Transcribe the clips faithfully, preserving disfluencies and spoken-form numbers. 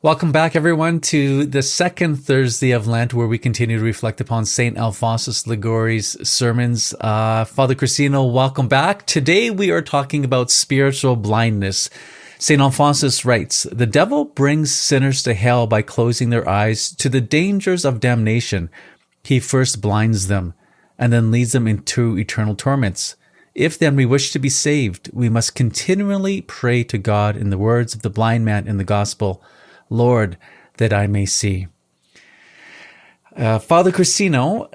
Welcome back, everyone, to the second Thursday of Lent, where we continue to reflect upon Saint Alphonsus Liguori's sermons. Uh, Father Cristino, welcome back. Today we are talking about spiritual blindness. Saint Alphonsus writes, "The devil brings sinners to hell by closing their eyes to the dangers of damnation. He first blinds them and then leads them into eternal torments. If then we wish to be saved, we must continually pray to God in the words of the blind man in the gospel, 'Lord, that I may see.'" Uh, Father Cristino,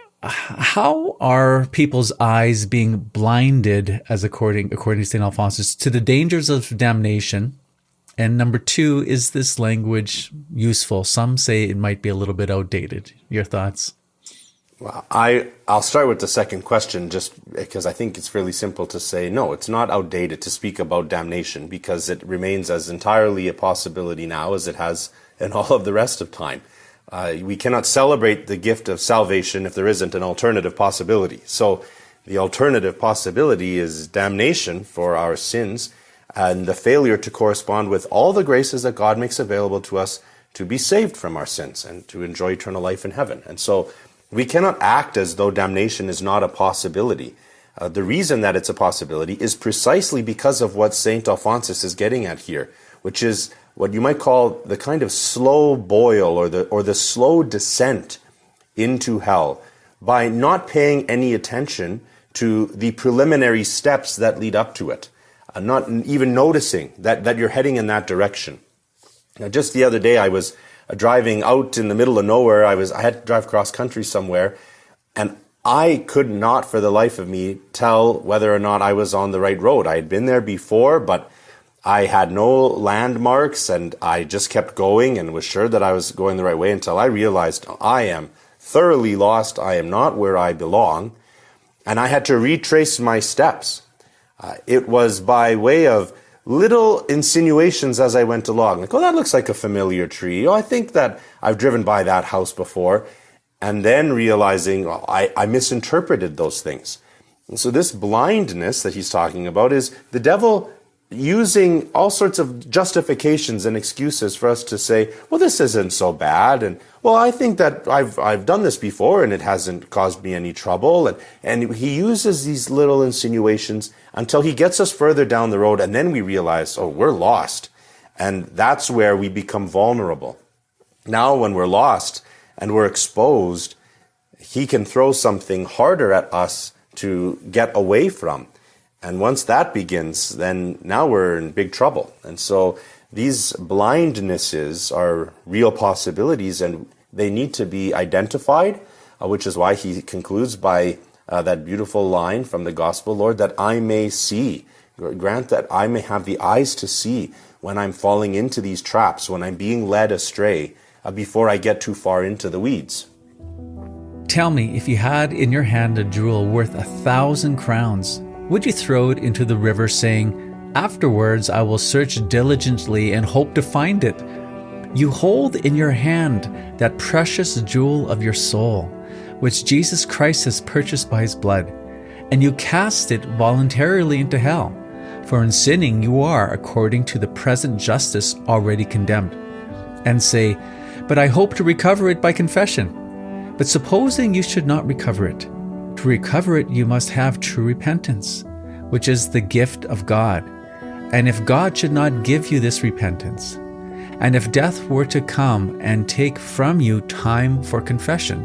how are people's eyes being blinded, as according according to Saint Alphonsus, to the dangers of damnation? And number two, is this language useful? Some say it might be a little bit outdated. Your thoughts? Well, I, I'll start with the second question, just because I think it's fairly simple to say, no, it's not outdated to speak about damnation, because it remains as entirely a possibility now as it has in all of the rest of time. Uh, we cannot celebrate the gift of salvation if there isn't an alternative possibility. So the alternative possibility is damnation for our sins and the failure to correspond with all the graces that God makes available to us to be saved from our sins and to enjoy eternal life in heaven. And so we cannot act as though damnation is not a possibility. Uh, the reason that it's a possibility is precisely because of what Saint Alphonsus is getting at here, which is what you might call the kind of slow boil or the or the slow descent into hell by not paying any attention to the preliminary steps that lead up to it, uh, not even noticing that, that you're heading in that direction. Now, just the other day, I was uh, driving out in the middle of nowhere. I was I had to drive cross country somewhere, and I could not for the life of me tell whether or not I was on the right road. I had been there before, but I had no landmarks, and I just kept going and was sure that I was going the right way until I realized I am thoroughly lost. I am not where I belong, and I had to retrace my steps. Uh, it was by way of little insinuations as I went along. Like, oh, that looks like a familiar tree. Oh, I think that I've driven by that house before. And then realizing, well, I, I misinterpreted those things. And so this blindness that he's talking about is the devil using all sorts of justifications and excuses for us to say, well, this isn't so bad, and well, I think that I've I've done this before and it hasn't caused me any trouble, and and he uses these little insinuations until he gets us further down the road, and then we realize, oh, we're lost, and that's where we become vulnerable. Now, when we're lost and we're exposed, he can throw something harder at us to get away from. And once that begins, then now we're in big trouble. And so these blindnesses are real possibilities, and they need to be identified, uh, which is why he concludes by uh, that beautiful line from the Gospel, "Lord, that I may see." Grant that I may have the eyes to see when I'm falling into these traps, when I'm being led astray, uh, before I get too far into the weeds. Tell me, if you had in your hand a jewel worth a thousand crowns, would you throw it into the river, saying, "Afterwards I will search diligently and hope to find it"? You hold in your hand that precious jewel of your soul, which Jesus Christ has purchased by his blood, and you cast it voluntarily into hell. For in sinning you are, according to the present justice, already condemned. And say, "But I hope to recover it by confession." But supposing you should not recover it, to recover it, you must have true repentance, which is the gift of God. And if God should not give you this repentance, and if death were to come and take from you time for confession.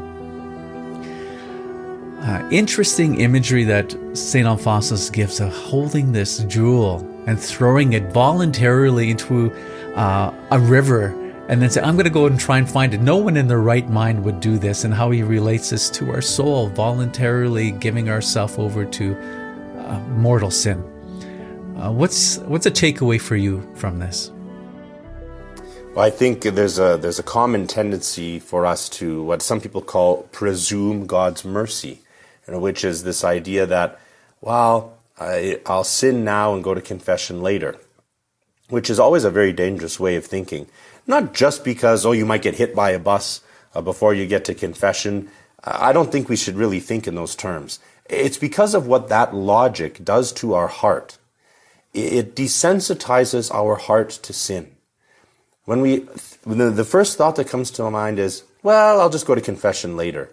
Uh, interesting imagery that Saint Alphonsus gives of holding this jewel and throwing it voluntarily into uh, a river, and then say, I'm going to go and try and find it. No one in their right mind would do this, and how he relates this to our soul, voluntarily giving ourselves over to uh, mortal sin. Uh, what's what's a takeaway for you from this? Well, I think there's a there's a common tendency for us to what some people call presume God's mercy, you know, which is this idea that, well, I, I'll sin now and go to confession later, which is always a very dangerous way of thinking. Not just because, oh, you might get hit by a bus uh, before you get to confession. I don't think we should really think in those terms. It's because of what that logic does to our heart. It desensitizes our heart to sin. When we, the, the first thought that comes to my mind is, well, I'll just go to confession later.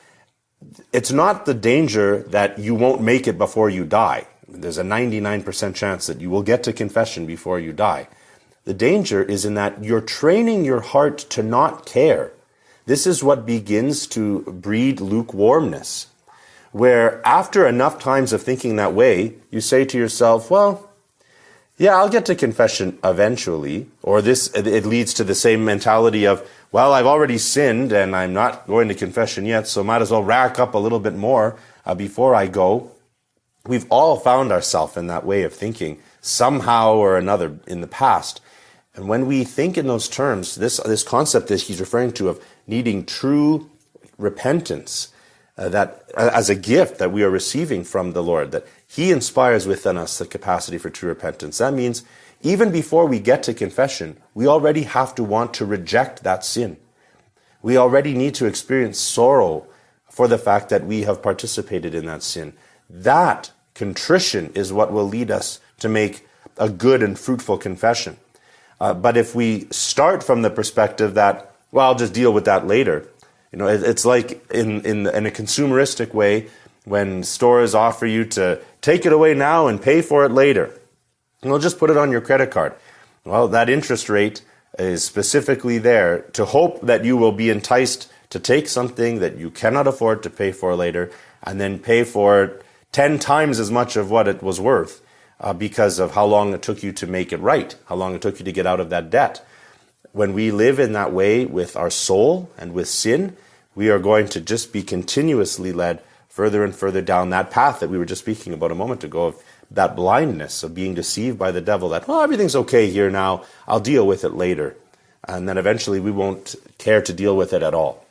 It's not the danger that you won't make it before you die. There's a ninety-nine percent chance that you will get to confession before you die. The danger is in that you're training your heart to not care. This is what begins to breed lukewarmness, where after enough times of thinking that way, you say to yourself, well, yeah, I'll get to confession eventually. Or this, it leads to the same mentality of, well, I've already sinned and I'm not going to confession yet, so might as well rack up a little bit more uh, before I go. We've all found ourselves in that way of thinking somehow or another in the past. And when we think in those terms, this, this concept that he's referring to of needing true repentance, uh, that uh, as a gift that we are receiving from the Lord, that he inspires within us the capacity for true repentance. That means even before we get to confession, we already have to want to reject that sin. We already need to experience sorrow for the fact that we have participated in that sin. That contrition is what will lead us to make a good and fruitful confession. Uh, but if we start from the perspective that, well, I'll just deal with that later, you know, it, it's like in, in, in a consumeristic way when stores offer you to take it away now and pay for it later. And they'll just put it on your credit card. Well, that interest rate is specifically there to hope that you will be enticed to take something that you cannot afford to pay for later and then pay for it ten times as much of what it was worth uh, because of how long it took you to make it right, how long it took you to get out of that debt. When we live in that way with our soul and with sin, we are going to just be continuously led further and further down that path that we were just speaking about a moment ago, of that blindness of being deceived by the devil, that, well, everything's okay here now, I'll deal with it later. And then eventually we won't care to deal with it at all.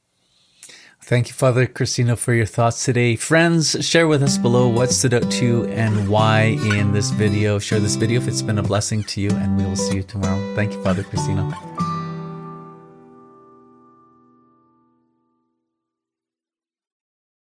Thank you, Father Cristino, for your thoughts today. Friends, share with us below what stood out to you and why in this video. Share this video if it's been a blessing to you, and we will see you tomorrow. Thank you, Father Cristino.